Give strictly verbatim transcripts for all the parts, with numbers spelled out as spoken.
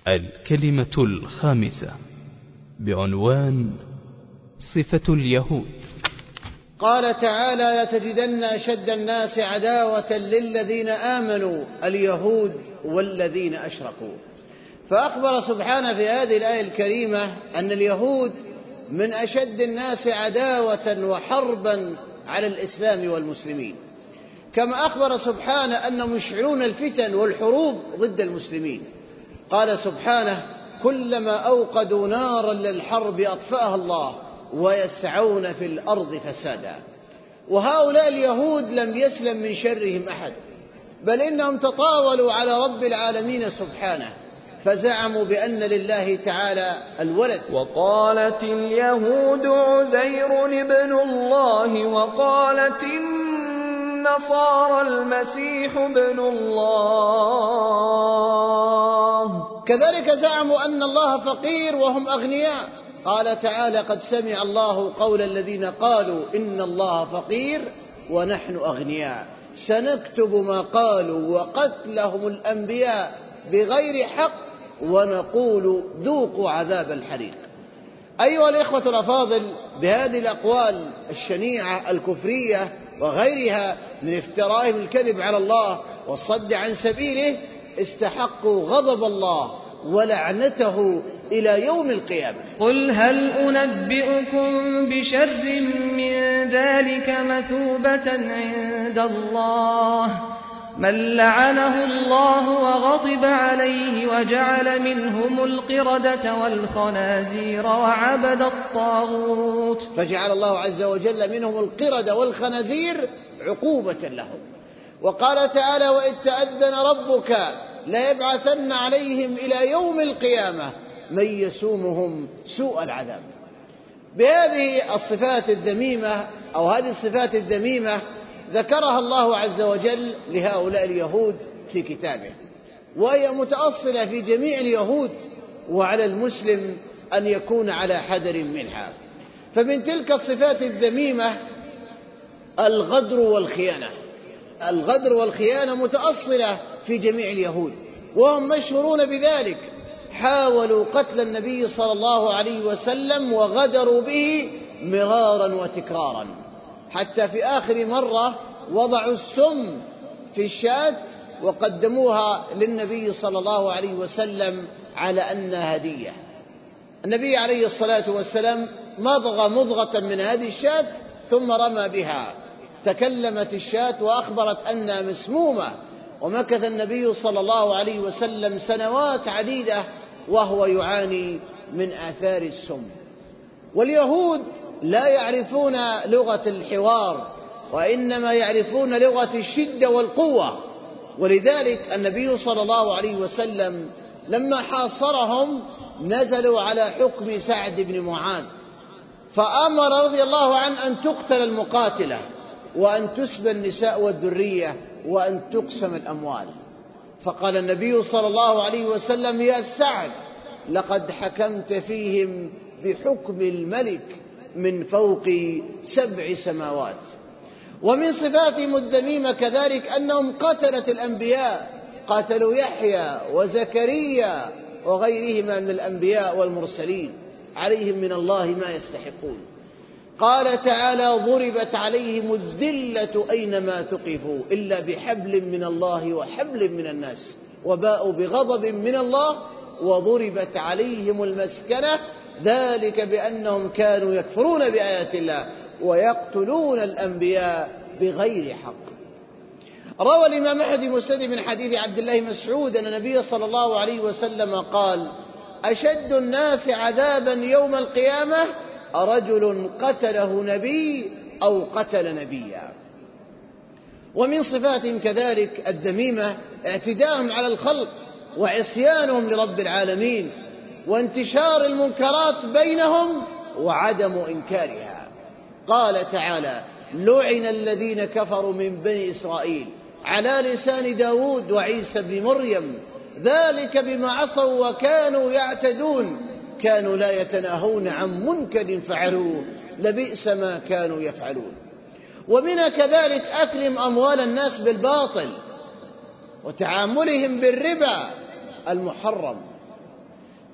الكلمة الخامسة بعنوان صفة اليهود. قال تعالى: لتجدن أشد الناس عداوة للذين آمنوا اليهود والذين أشركوا. فأخبر سبحانه في هذه الآية الكريمة أن اليهود من أشد الناس عداوة وحربا على الإسلام والمسلمين، كما أخبر سبحانه أنهم يشعلون الفتن والحروب ضد المسلمين. قال سبحانه: كلما أوقدوا نارا للحرب أطفأها الله ويسعون في الأرض فسادا. وهؤلاء اليهود لم يسلم من شرهم أحد، بل إنهم تطاولوا على رب العالمين سبحانه، فزعموا بأن لله تعالى الولد. وقالت اليهود عزير ابن الله، وقالت النصارى المسيح ابن الله. كذلك زعموا أن الله فقير وهم أغنياء. قال تعالى: قد سمع الله قول الذين قالوا إن الله فقير ونحن أغنياء، سنكتب ما قالوا وقتلهم الأنبياء بغير حق ونقول ذوقوا عذاب الحريق. أيها الإخوة الأفاضل، بهذه الأقوال الشنيعة الكفرية وغيرها من افترائهم الكذب على الله والصد عن سبيله استحقوا غضب الله ولعنته إلى يوم القيامة. قل هل أنبئكم بشر من ذلك مثوبة عند الله، من لعنه الله وغضب عليه وجعل منهم القردة والخنازير وعبد الطاغوت. فجعل الله عز وجل منهم القردة والخنازير عقوبة لهم. وقال تعالى: وإذ تأذن ربك ليبعثن عليهم إلى يوم القيامة من يسومهم سوء العذاب. بهذه الصفات الذميمة أو هذه الصفات الذميمة ذكرها الله عز وجل لهؤلاء اليهود في كتابه، وهي متأصلة في جميع اليهود، وعلى المسلم أن يكون على حذر منها. فمن تلك الصفات الذميمة الغدر والخيانة. الغدر والخيانة متأصلة في جميع اليهود، وهم مشهورون بذلك. حاولوا قتل النبي صلى الله عليه وسلم وغدروا به مرارا وتكرارا، حتى في آخر مرة وضعوا السم في الشاة وقدموها للنبي صلى الله عليه وسلم على أنها هدية. النبي عليه الصلاة والسلام مضغ مضغة من هذه الشاة ثم رمى بها. تكلمت الشاة وأخبرت أنها مسمومة، ومكث النبي صلى الله عليه وسلم سنوات عديدة وهو يعاني من آثار السم. واليهود لا يعرفون لغة الحوار، وإنما يعرفون لغة الشدة والقوة. ولذلك النبي صلى الله عليه وسلم لما حاصرهم نزلوا على حكم سعد بن معاذ، فأمر رضي الله عنه أن تقتل المقاتلة وأن تسبى النساء والذرية وأن تقسم الأموال. فقال النبي صلى الله عليه وسلم: يا سعد، لقد حكمت فيهم بحكم الملك من فوق سبع سماوات. ومن صفاتهم الذميمة كذلك أنهم قتلت الأنبياء، قتلوا يحيى وزكريا وغيرهما من الأنبياء والمرسلين، عليهم من الله ما يستحقون. قال تعالى: ضربت عليهم الذلة أينما ثقفوا إلا بحبل من الله وحبل من الناس وباءوا بغضب من الله وضربت عليهم المسكنة ذلك بأنهم كانوا يكفرون بآيات الله ويقتلون الأنبياء بغير حق. روى الإمام أحمد مسند من حديث عبد الله مسعود أن النبي صلى الله عليه وسلم قال: أشد الناس عذابا يوم القيامة رجل قتله نبي أو قتل نبيا. ومن صفاتهم كذلك الذميمة اعتداءهم على الخلق وعصيانهم لرب العالمين وانتشار المنكرات بينهم وعدم إنكارها. قال تعالى: لعن الذين كفروا من بني إسرائيل على لسان داود وعيسى بن مريم ذلك بما عصوا وكانوا يعتدون كانوا لا يتناهون عن منكر فعلوه لبئس ما كانوا يفعلون. ومنها كذلك أكلهم أموال الناس بالباطل وتعاملهم بالربا المحرم.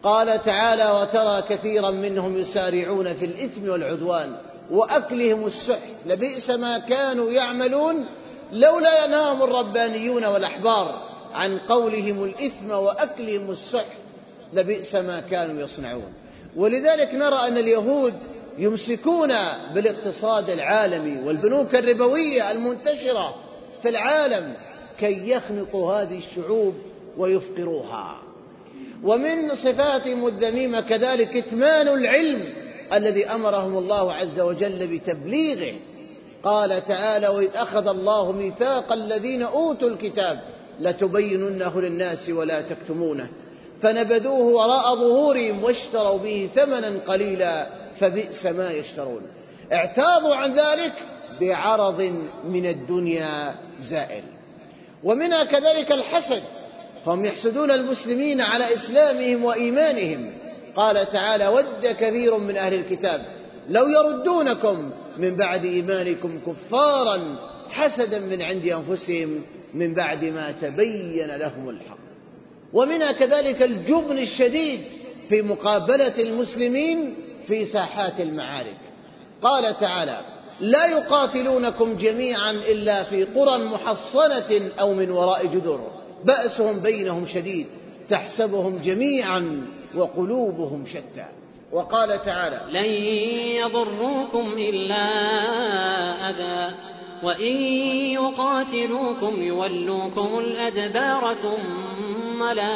قال تعالى: وترى كثيرا منهم يسارعون في الإثم والعدوان وأكلهم السحت لبئس ما كانوا يعملون لولا ينهاهم الربانيون والأحبار عن قولهم الإثم وأكلهم السحت لبئس ما كانوا يصنعون. ولذلك نرى أن اليهود يمسكون بالاقتصاد العالمي والبنوك الربوية المنتشرة في العالم كي يخنقوا هذه الشعوب ويفقروها. ومن صفاتهم الذميمة كذلك كتمان العلم الذي أمرهم الله عز وجل بتبليغه. قال تعالى: وإذ أخذ الله ميثاق الذين أوتوا الكتاب لتبيننه للناس ولا تكتمونه فنبذوه وراء ظهورهم واشتروا به ثمنا قليلا فبئس ما يشترون. اعتاضوا عن ذلك بعرض من الدنيا زائل. ومنها كذلك الحسد، فهم يحسدون المسلمين على إسلامهم وإيمانهم. قال تعالى: ود كثير من أهل الكتاب لو يردونكم من بعد إيمانكم كفارا حسدا من عند أنفسهم من بعد ما تبين لهم الحق. ومنها كذلك الجبن الشديد في مقابلة المسلمين في ساحات المعارك. قال تعالى: لا يقاتلونكم جميعا إلا في قرى محصنة أو من وراء جدر بأسهم بينهم شديد تحسبهم جميعا وقلوبهم شتى. وقال تعالى: لن يضروكم إلا أذى وإن يقاتلوكم يولوكم الأدبار ثم لا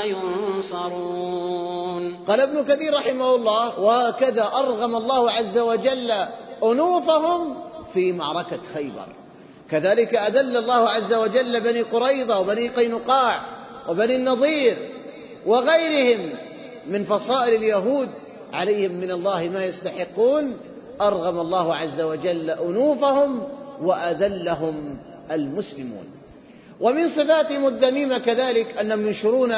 ينصرون. قال ابن كثير رحمه الله: وهكذا أرغم الله عز وجل أنوفهم في معركة خيبر. كذلك أذل الله عز وجل بني قريظة وبني قينقاع وبني النضير وغيرهم من فصائل اليهود عليهم من الله ما يستحقون. أرغم الله عز وجل أنوفهم وأذلهم المسلمون. ومن صفاتهم الذميمة كذلك أنهم ينشرون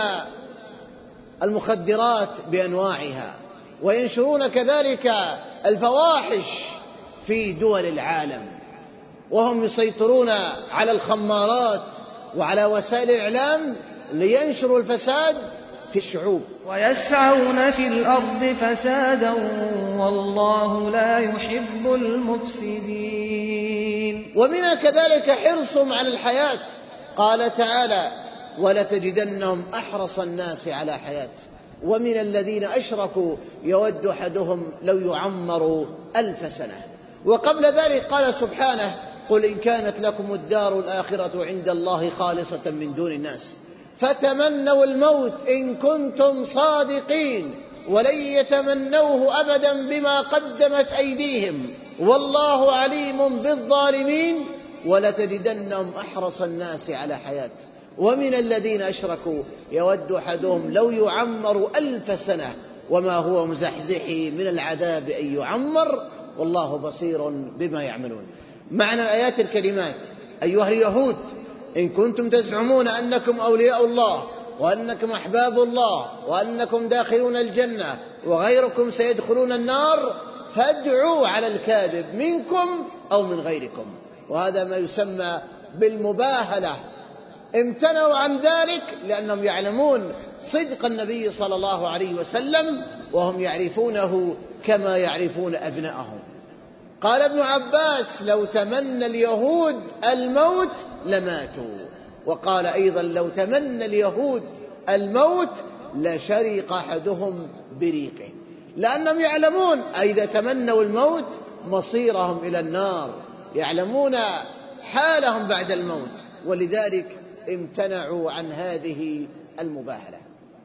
المخدرات بأنواعها وينشرون كذلك الفواحش في دول العالم، وهم يسيطرون على الخمارات وعلى وسائل الإعلام لينشروا الفساد في الشعوب. ويسعون في الأرض فسادا والله لا يحب المفسدين. ومنها كذلك حرصهم على الحياة. قال تعالى: ولتجدنهم أحرص الناس على حياة ومن الذين أشركوا يود أحدهم لو يعمر ألف سنة. وقبل ذلك قال سبحانه: قل إن كانت لكم الدار الآخرة عند الله خالصة من دون الناس فتمنوا الموت إن كنتم صادقين ولن يتمنوه أبدا بما قدمت أيديهم والله عليم بالظالمين ولتجدنهم أحرص الناس على حياة ومن الذين أشركوا يود أحدهم لو يعمر ألف سنة وما هو مزحزحه من العذاب أن يعمر والله بصير بما يعملون. معنى الآيات الكريمات: أيها اليهود إن كنتم تزعمون أنكم أولياء الله وأنكم أحباب الله وأنكم داخلون الجنة وغيركم سيدخلون النار فادعوا على الكاذب منكم أو من غيركم. وهذا ما يسمى بالمباهلة. امتنعوا عن ذلك لأنهم يعلمون صدق النبي صلى الله عليه وسلم وهم يعرفونه كما يعرفون أبنائهم. قال ابن عباس: لو تمنى اليهود الموت لماتوا. وقال أيضا: لو تمنى اليهود الموت لشرق أحدهم بريقه، لأنهم يعلمون إذا تمنوا الموت مصيرهم إلى النار، يعلمون حالهم بعد الموت، ولذلك امتنعوا عن هذه المباهلة.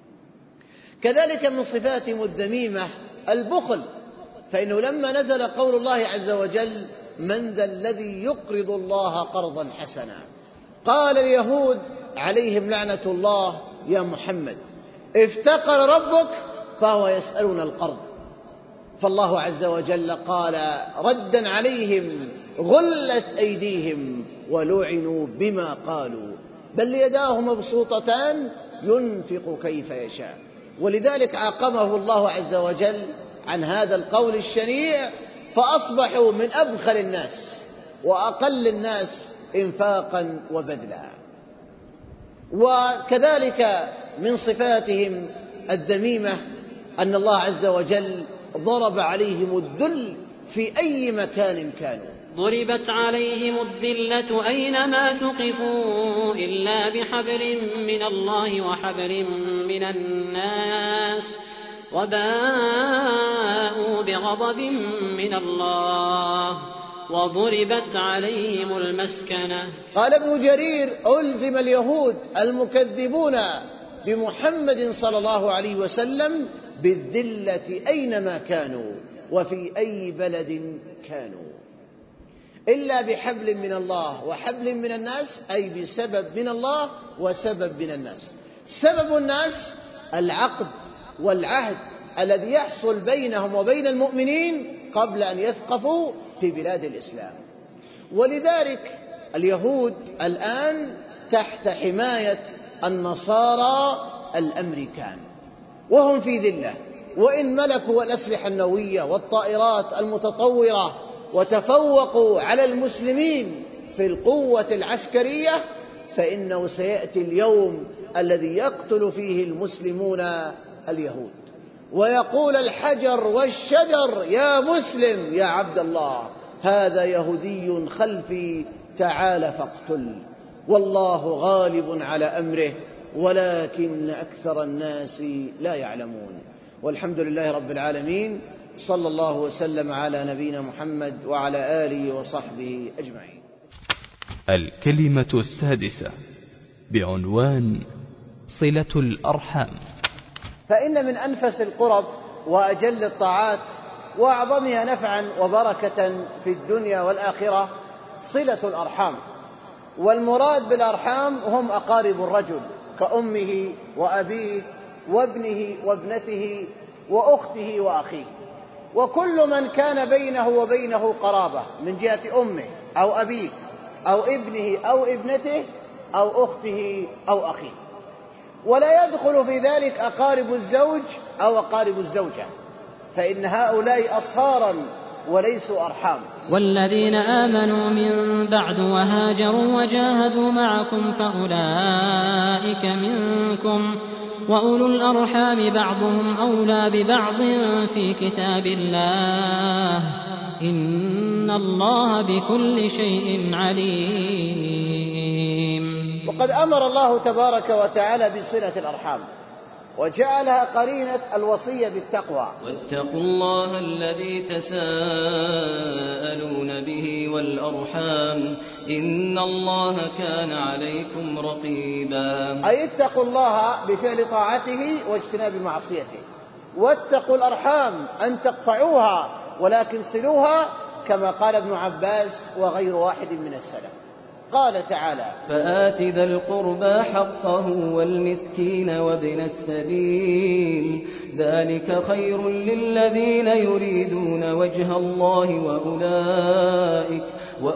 كذلك من صفاتهم الذميمة البخل، فإنه لما نزل قول الله عز وجل: من ذا الذي يقرض الله قرضا حسنا، قال اليهود عليهم لعنة الله: يا محمد افتقر ربك فهو يسألنا القرض. فالله عز وجل قال ردا عليهم: غلت أيديهم ولعنوا بما قالوا بل يداه مبسوطتان ينفق كيف يشاء. ولذلك عاقبه الله عز وجل عن هذا القول الشنيع فأصبحوا من أبخل الناس وأقل الناس إنفاقا وبذلا. وكذلك من صفاتهم الذميمة أن الله عز وجل ضرب عليهم الذل في أي مكان كانوا. ضربت عليهم الذلة أينما ثقفوا إلا بحبل من الله وحبل من الناس وباءوا بغضب من الله وضربت عليهم المسكنة. قال ابن جرير: ألزم اليهود المكذبون بمحمد صلى الله عليه وسلم بالذلة أينما كانوا وفي أي بلد كانوا إلا بحبل من الله وحبل من الناس، أي بسبب من الله وسبب من الناس. سبب الناس العقد والعهد الذي يحصل بينهم وبين المؤمنين قبل أن يثقفوا في بلاد الإسلام. ولذلك اليهود الآن تحت حماية النصارى الأمريكان، وهم في ذلة، وإن ملكوا الأسلحة النووية والطائرات المتطورة وتفوقوا على المسلمين في القوة العسكرية، فإنه سيأتي اليوم الذي يقتل فيه المسلمون اليهود، ويقول الحجر والشجر: يا مسلم يا عبد الله، هذا يهودي خلفي، تعال فاقتل. والله غالب على أمره ولكن أكثر الناس لا يعلمون. والحمد لله رب العالمين، صلى الله وسلم على نبينا محمد وعلى آله وصحبه أجمعين. الكلمة السادسة بعنوان صلة الأرحام. فإن من أنفس القرب وأجل الطاعات وأعظمها نفعا وبركة في الدنيا والآخرة صلة الأرحام. والمراد بالأرحام هم أقارب الرجل كأمه وأبيه وابنه وابنته وأخته وأخيه، وكل من كان بينه وبينه قرابة من جهة أمه أو أبيه أو ابنه أو ابنته أو أخته أو أخيه. ولا يدخل في ذلك أقارب الزوج أو أقارب الزوجة، فإن هؤلاء أصهارا وليسوا أرحام. والذين آمنوا من بعد وهاجروا وجاهدوا معكم فأولئك منكم، وأولو الأرحام بعضهم أولى ببعض في كتاب الله، إن الله بكل شيء عليم. وقد أمر الله تبارك وتعالى بصلة الأرحام وجعلها قرينة الوصية بالتقوى. واتقوا الله الذي تساءلون به والأرحام إن الله كان عليكم رقيبا. أي اتقوا الله بفعل طاعته واجتناب معصيته، واتقوا الأرحام أن تقطعوها ولكن صلوها، كما قال ابن عباس وغير واحد من السلف. قال تعالى: فآت ذا القربى حقه والمسكين وابن السبيل ذلك خير للذين يريدون وجه الله وأولئك,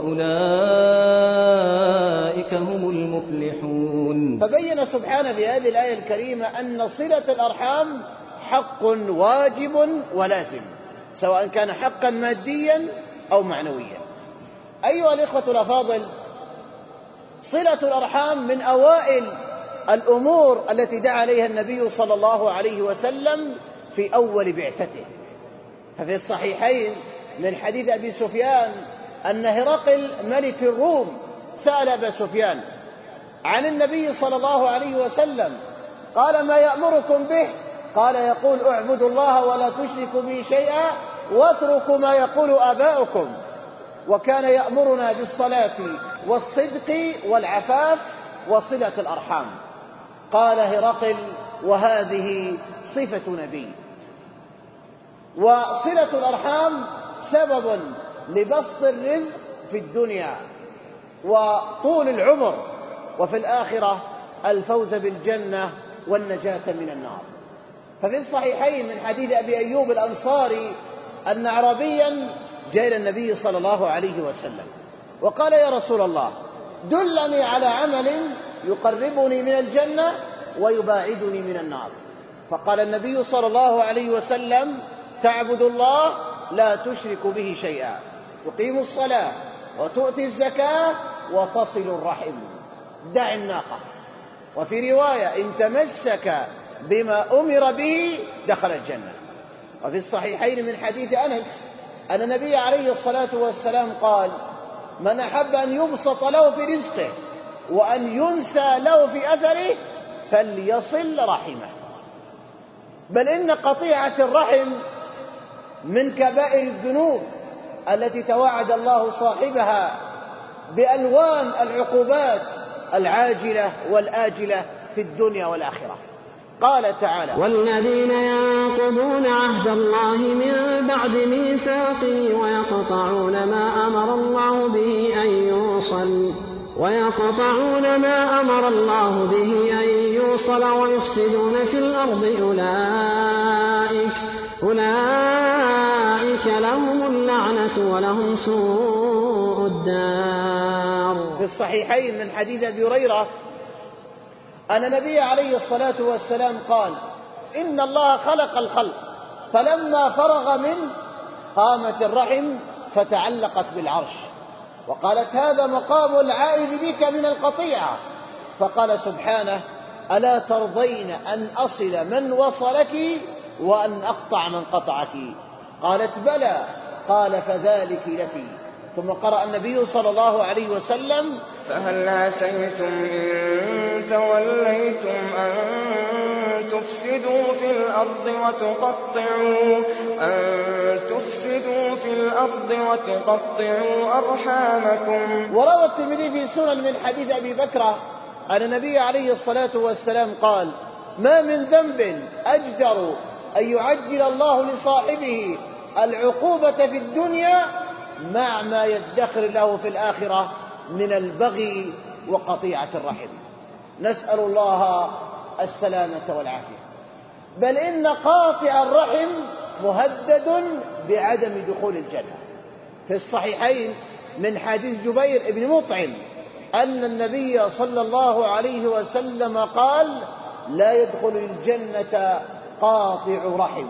وأولئك هم المفلحون. فبين سبحانه في هذه الآية الكريمة أن صلة الأرحام حق واجب ولازم، سواء كان حقا ماديا أو معنويا. أيها الإخوة الأفاضل، صلة الأرحام من أوائل الأمور التي دعا عليها النبي صلى الله عليه وسلم في أول بعثته. ففي الصحيحين من حديث أبي سفيان أن هرقل ملك الروم سأل أبا سفيان عن النبي صلى الله عليه وسلم، قال: ما يأمركم به؟ قال: يقول: اعبدوا الله ولا تشركوا به شيئا واتركوا ما يقول آباؤكم. وكان يأمرنا بالصلاة والصدق والعفاف وصلة الأرحام. قال هرقل: وهذه صفة نبي. وصلة الأرحام سبب لبسط الرزق في الدنيا وطول العمر، وفي الآخرة الفوز بالجنة والنجاة من النار. ففي الصحيحين من حديث أبي أيوب الأنصاري أن أعرابيا جاء إلى النبي صلى الله عليه وسلم وقال: يا رسول الله، دلني على عمل يقربني من الجنة ويباعدني من النار. فقال النبي صلى الله عليه وسلم: تعبد الله لا تشرك به شيئا، تقيم الصلاة وتؤتي الزكاة وتصل الرحم، دع الناقة. وفي رواية: إن تمسك بما أمر به دخل الجنة. وفي الصحيحين من حديث أنس أن النبي عليه الصلاة والسلام قال: من أحب أن يبسط له في رزقه وأن ينسى له في أثره فليصل رحمه. بل إن قطيعة الرحم من كبائر الذنوب التي توعد الله صاحبها بألوان العقوبات العاجلة والآجلة في الدنيا والآخرة. قال تعالى: والذين ينقضون عهد الله من بعد ميثاقه ويقطعون ما أمر الله به أن يوصل ويقطعون ما أمر الله به أن يوصل ويفسدون في الأرض أولئك أولئك لهم اللعنة ولهم سوء الدار. في الصحيحين من حديث أبي هريرة أن النبي عليه الصلاة والسلام قال: إن الله خلق الخلق فلما فرغ منه قامت الرحم فتعلقت بالعرش، وقالت: هذا مقام العائد بك من القطيعة. فقال سبحانه: ألا ترضين أن أصل من وصلك وأن أقطع من قطعك؟ قالت: بلى. قال: فذلك لك. ثم قرأ النبي صلى الله عليه وسلم: فهل عسيتم إن توليتم أن تفسدوا في الأرض وتقطعوا أن تفسدوا في الأرض وتقطعوا أرحامكم. وروى الترمذي في سنن من حديث أبي بكرة أن النبي عليه الصلاة والسلام قال: ما من ذنب أجدر أن يعجل الله لصاحبه العقوبة في الدنيا مع ما يدخر له في الآخرة من البغي وقطيعة الرحم. نسأل الله السلامة والعافية. بل إن قاطع الرحم مهدد بعدم دخول الجنة. في الصحيحين من حديث جبير بن مطعم أن النبي صلى الله عليه وسلم قال: لا يدخل الجنة قاطع رحم.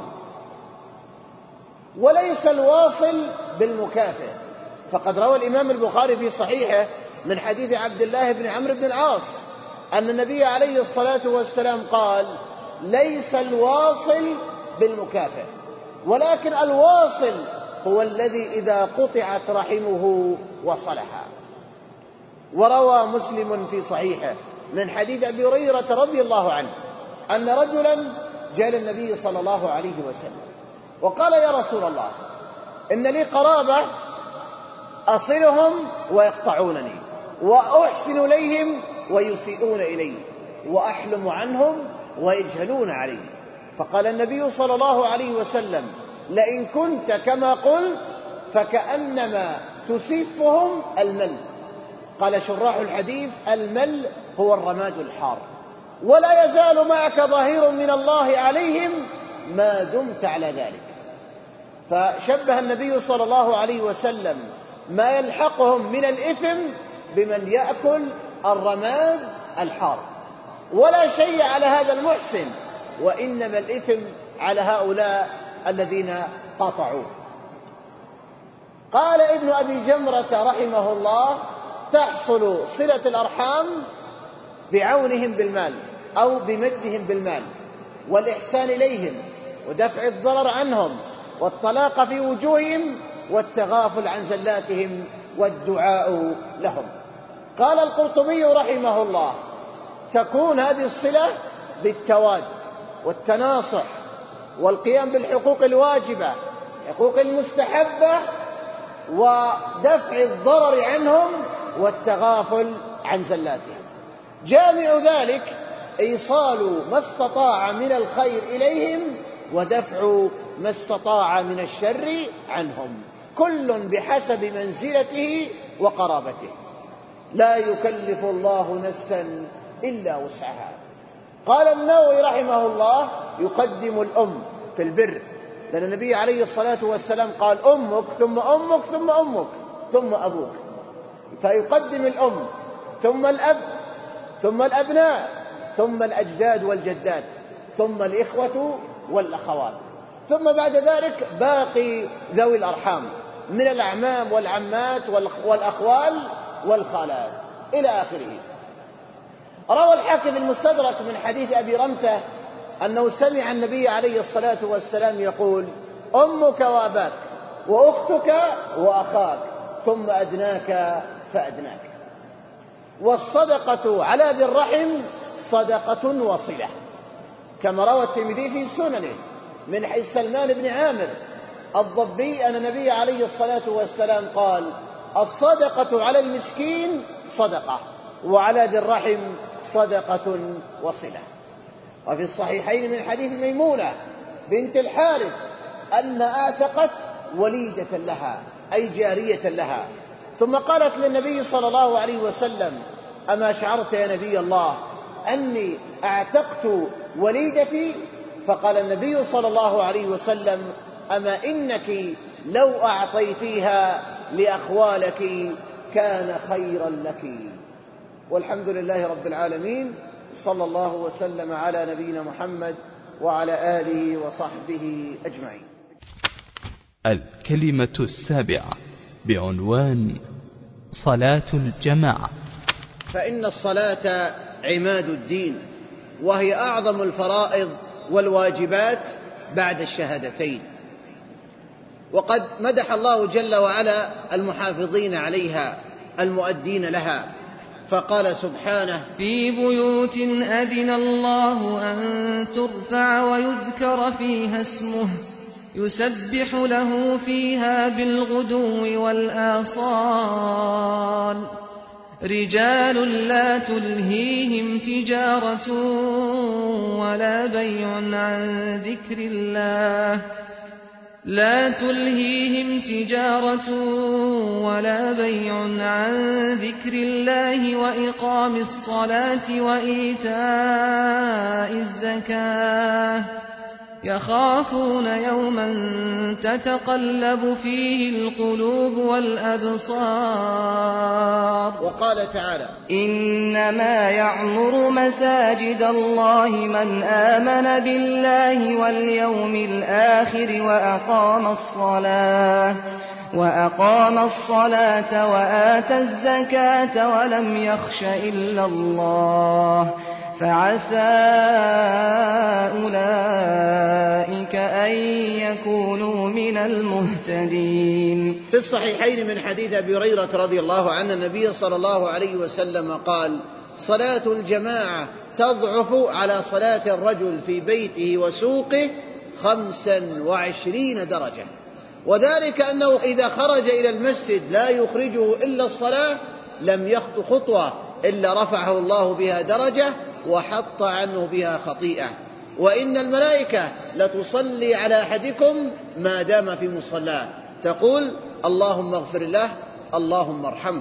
وليس الواصل بالمكافئ، فقد روى الإمام البخاري في صحيحه من حديث عبد الله بن عمرو بن العاص أن النبي عليه الصلاة والسلام قال: ليس الواصل بالمكافئ، ولكن الواصل هو الذي إذا قطعت رحمه وصلها. وروى مسلم في صحيحه من حديث أبي هريرة رضي الله عنه أن رجلا جاء النبي صلى الله عليه وسلم وقال: يا رسول الله، إن لي قرابة أصلهم ويقطعونني، وأحسن إليهم ويسيئون إلي، وأحلم عنهم ويجهلون علي. فقال النبي صلى الله عليه وسلم: لئن كنت كما قلت فكأنما تسفهم المل. قال شراح الحديث: المل هو الرماد الحار. ولا يزال معك ظهير من الله عليهم ما دمت على ذلك. فشبه النبي صلى الله عليه وسلم ما يلحقهم من الإثم بمن يأكل الرماد الحار. ولا شيء على هذا المحسن، وإنما الإثم على هؤلاء الذين قطعوا. قال ابن أبي جمرة رحمه الله: تحصل صلة الأرحام بعونهم بالمال أو بمدهم بالمال والإحسان إليهم ودفع الضرر عنهم والطلاق في وجوههم والتغافل عن زلاتهم والدعاء لهم. قال القرطبي رحمه الله: تكون هذه الصلة بالتواد والتناصح والقيام بالحقوق الواجبة، حقوق المستحبة، ودفع الضرر عنهم والتغافل عن زلاتهم. جامع ذلك إيصال ما استطاع من الخير إليهم ودفع ما استطاع من الشر عنهم، كل بحسب منزلته وقرابته. لا يكلف الله نفسا إلا وسعها. قال النووي رحمه الله: يقدم الأم في البر، لأن النبي عليه الصلاة والسلام قال: أمك ثم أمك ثم أمك ثم أبوك. فيقدم الأم ثم الأب ثم الأبناء ثم الأجداد والجدات ثم الإخوة والأخوات، ثم بعد ذلك باقي ذوي الأرحام من الأعمام والعمات والأخوال والخالات إلى آخره. روى الحاكم المستدرك من حديث أبي رمثة أنه سمع النبي عليه الصلاة والسلام يقول: أمك وأباك وأختك وأخاك ثم أدناك فأدناك. والصدقة على ذي الرحم صدقة وصلة، كما روى الترمذي في سننه من حديث سلمان بن عامر الضبي أن النبي عليه الصلاة والسلام قال: الصدقة على المسكين صدقة، وعلى ذي الرحم صدقة وصلة. وفي الصحيحين من حديث ميمونة بنت الحارث أن أعتقت وليدة لها أي جارية لها، ثم قالت للنبي صلى الله عليه وسلم: أما شعرت يا نبي الله أني أعتقت وليدتي؟ فقال النبي صلى الله عليه وسلم: أما إنك لو أعطيتيها لأخوالك كان خيرا لك. والحمد لله رب العالمين، صلى الله وسلم على نبينا محمد وعلى آله وصحبه أجمعين. الكلمة السابعة بعنوان صلاة الجماعة. فإن الصلاة عماد الدين، وهي أعظم الفرائض والواجبات بعد الشهادتين، وقد مدح الله جل وعلا المحافظين عليها المؤدين لها، فقال سبحانه: في بيوت أذن الله أن ترفع ويذكر فيها اسمه يسبح له فيها بالغدو والآصال رجال لا تلهيهم تجارة ولا بيع عن ذكر الله لا تلهيهم تجارة ولا بيع عن ذكر الله وإقام الصلاة وإيتاء الزكاة يخافون يوما تتقلب فيه القلوب والأبصار. وقال تعالى: إنما يعمر مساجد الله من آمن بالله واليوم الآخر وأقام الصلاة وأقام الصلاة وآتى الزكاة ولم يخش إلا الله فعسى أولئك أن يكونوا من المهتدين. في الصحيحين من حديث أبي هريرة رضي الله عنه النبي صلى الله عليه وسلم قال: صلاة الجماعة تضعف على صلاة الرجل في بيته وسوقه خمسا وعشرين درجة، وذلك أنه إذا خرج إلى المسجد لا يخرجه إلا الصلاة لم يخط خطوة إلا رفعه الله بها درجة وحط عنه بها خطيئة. وإن الملائكة لتصلي على أحدكم ما دام في مصلاه، تقول: اللهم اغفر له اللهم ارحمه.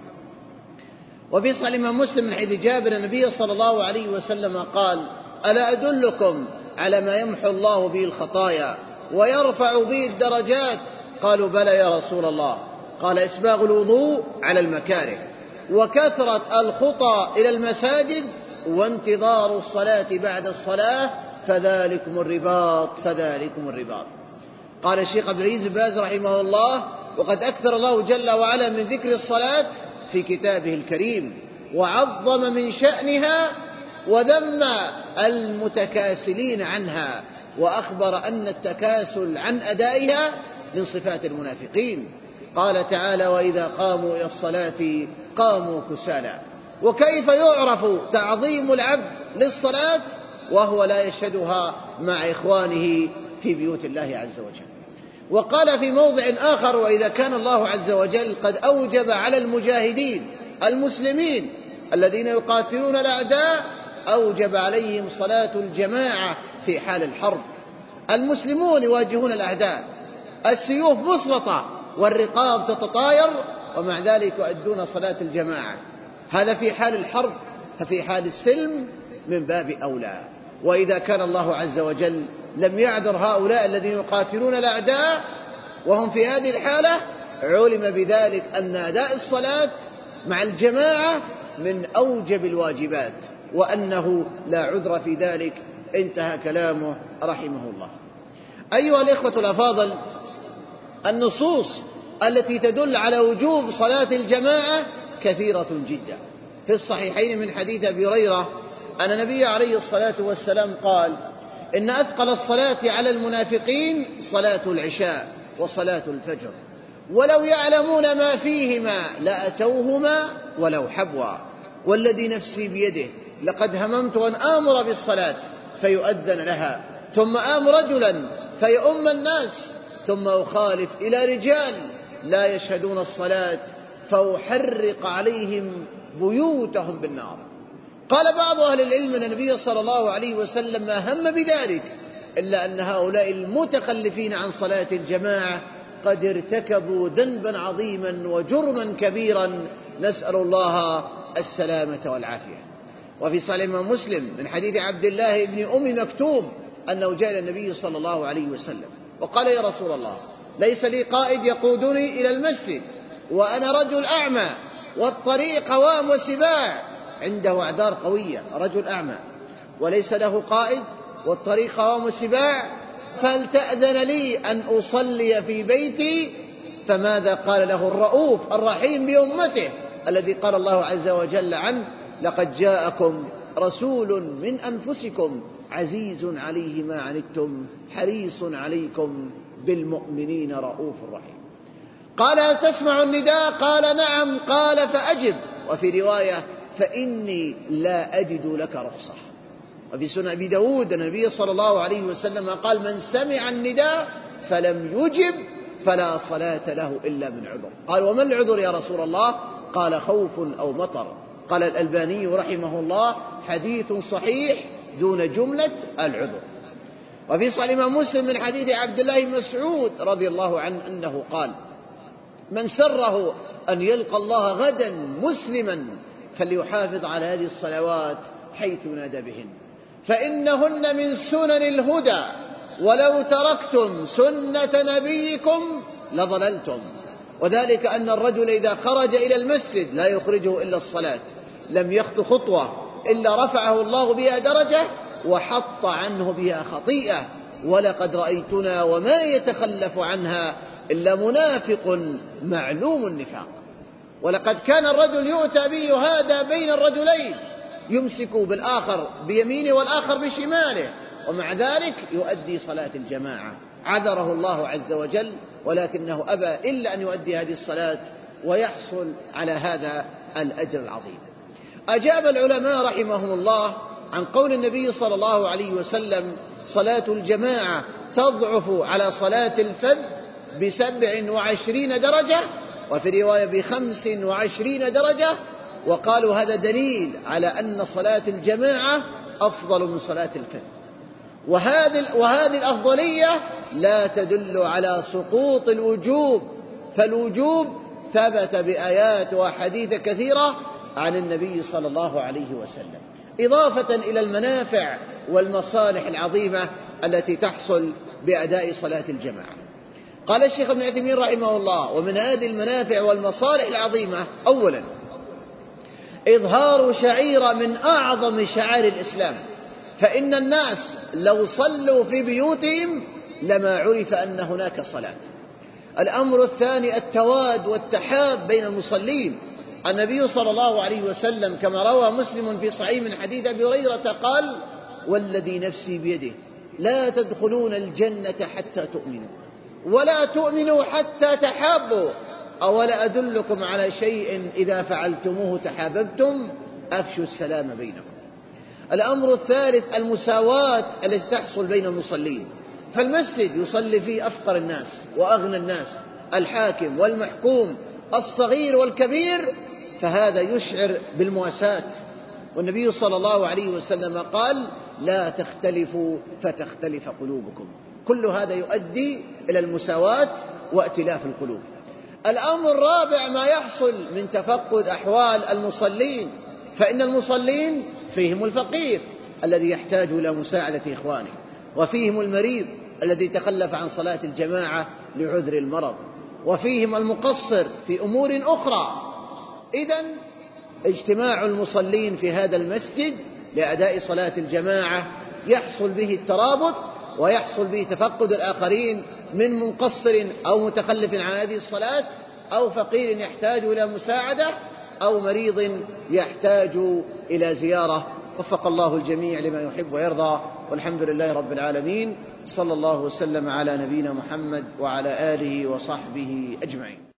وفي صحيح الإمام مسلم من حديث جابر النبي صلى الله عليه وسلم قال: ألا أدلكم على ما يمحو الله به الخطايا ويرفع به الدرجات؟ قالوا: بلى يا رسول الله. قال: إسباغ الوضوء على المكاره، وكثرة الخطى إلى المساجد، وانتظار الصلاة بعد الصلاة، فذلكم الرباط فذلكم الرباط. قال الشيخ عبد العزيز بن باز رحمه الله: وقد أكثر الله جل وعلا من ذكر الصلاة في كتابه الكريم، وعظم من شأنها وذم المتكاسلين عنها، وأخبر أن التكاسل عن أدائها من صفات المنافقين. قال تعالى: وإذا قاموا إلى الصلاة قاموا كسالى. وكيف يعرف تعظيم العبد للصلاة وهو لا يشهدها مع إخوانه في بيوت الله عز وجل؟ وقال في موضع آخر: وإذا كان الله عز وجل قد أوجب على المجاهدين المسلمين الذين يقاتلون الأعداء أوجب عليهم صلاة الجماعة في حال الحرب. المسلمون يواجهون الأعداء، السيوف مسلطة والرقاب تتطاير، ومع ذلك يؤدون صلاة الجماعة. هذا في حال الحرب، ففي حال السلم من باب أولى. وإذا كان الله عز وجل لم يعذر هؤلاء الذين يقاتلون الأعداء وهم في هذه الحالة، علم بذلك أن أداء الصلاة مع الجماعة من أوجب الواجبات، وأنه لا عذر في ذلك. انتهى كلامه رحمه الله. أيها الإخوة الأفاضل، النصوص التي تدل على وجوب صلاة الجماعة كثيرة جدا. في الصحيحين من حديث أبي هريرة أن النبي عليه الصلاة والسلام قال: إن أثقل الصلاة على المنافقين صلاة العشاء وصلاة الفجر، ولو يعلمون ما فيهما لأتوهما ولو حبوا، والذي نفسي بيده لقد هممت أن آمر بالصلاة فيؤذن لها، ثم آمر رجلا فيؤم الناس، ثم أخالف إلى رجال لا يشهدون الصلاة فأحرق عليهم بيوتهم بالنار. قال بعض أهل العلم أن النبي صلى الله عليه وسلم ما هم بذلك إلا أن هؤلاء المتخلفين عن صلاة الجماعة قد ارتكبوا ذنبا عظيما وجرما كبيرا، نسأل الله السلامة والعافية. وفي صحيح مسلم من حديث عبد الله بن أم مكتوم أنه جاء إلى النبي صلى الله عليه وسلم وقال: يا رسول الله، ليس لي قائد يقودني إلى المسجد وأنا رجل أعمى والطريق قوام وسباع. عنده أعذار قوية، رجل أعمى وليس له قائد والطريق قوام وسباع، فلتأذن لي أن أصلي في بيتي. فماذا قال له الرؤوف الرحيم بأمته الذي قال الله عز وجل عنه: لقد جاءكم رسول من أنفسكم عزيز عليه ما عنتم حريص عليكم بالمؤمنين رؤوف رحيم. قال: هل تسمع النداء؟ قال: نعم. قال: فأجب. وفي رواية: فإني لا أجد لك رخصة. وفي سنن أبي داود النبي صلى الله عليه وسلم قال: من سمع النداء فلم يجب فلا صلاة له إلا من عذر. قال: وما العذر يا رسول الله؟ قال: خوف أو مطر. قال الألباني رحمه الله: حديث صحيح دون جملة العذر. وفي صحيح مسلم من حديث عبد الله بن مسعود رضي الله عنه أنه قال: من سره أن يلقى الله غدا مسلما فليحافظ على هذه الصلوات حيث ينادى بهن، فإنهن من سنن الهدى، ولو تركتم سنة نبيكم لضللتم. وذلك أن الرجل إذا خرج إلى المسجد لا يخرجه إلا الصلاة، لم يخط خطوة إلا رفعه الله بها درجة وحط عنه بها خطيئة. ولقد رأيتنا وما يتخلف عنها إلا منافق معلوم النفاق. ولقد كان الرجل يؤتى به يهادى بين الرجلين، يمسك بالآخر بيمينه والآخر بشماله، ومع ذلك يؤدي صلاة الجماعة. عذره الله عز وجل، ولكنه أبى إلا أن يؤدي هذه الصلاة ويحصل على هذا الأجر العظيم. أجاب العلماء رحمهم الله عن قول النبي صلى الله عليه وسلم: صلاة الجماعة تضعف على صلاة الفذ بسبع وعشرين درجة، وفي رواية بخمس وعشرين درجة. وقالوا هذا دليل على أن صلاة الجماعة أفضل من صلاة الفذ. وهذه وهذه الأفضلية لا تدل على سقوط الوجوب، فالوجوب ثبت بآيات وحديث كثيرة عن النبي صلى الله عليه وسلم، إضافة إلى المنافع والمصالح العظيمة التي تحصل بأداء صلاة الجماعة. قال الشيخ ابن عثيمين رحمه الله: ومن هذه المنافع والمصالح العظيمة أولا إظهار شعيرة من أعظم شعائر الإسلام، فإن الناس لو صلوا في بيوتهم لما عرف أن هناك صلاة. الأمر الثاني التواد والتحاب بين المصلين. النبي صلى الله عليه وسلم كما روى مسلم في صحيح من حديث أبي هريرة قال: والذي نفسي بيده لا تدخلون الجنة حتى تؤمنوا ولا تؤمنوا حتى تحابوا، أولا أدلكم على شيء إذا فعلتموه تحاببتم؟ أفشوا السلام بينكم. الأمر الثالث المساواة التي تحصل بين المصلين، فالمسجد يصلي فيه أفقر الناس وأغنى الناس، الحاكم والمحكوم، الصغير والكبير، فهذا يشعر بالمواساة. والنبي صلى الله عليه وسلم قال: لا تختلفوا فتختلف قلوبكم. كل هذا يؤدي إلى المساواة وائتلاف القلوب. الأمر الرابع ما يحصل من تفقد أحوال المصلين، فإن المصلين فيهم الفقير الذي يحتاج إلى مساعدة إخوانه، وفيهم المريض الذي تخلف عن صلاة الجماعة لعذر المرض، وفيهم المقصر في أمور أخرى. إذن اجتماع المصلين في هذا المسجد لأداء صلاة الجماعة يحصل به الترابط، ويحصل به تفقد الآخرين من منقصر أو متخلف عن هذه الصلاة، أو فقير يحتاج إلى مساعدة، أو مريض يحتاج إلى زيارة. وفق الله الجميع لما يحب ويرضى. والحمد لله رب العالمين. صلى الله وسلم على نبينا محمد وعلى آله وصحبه أجمعين.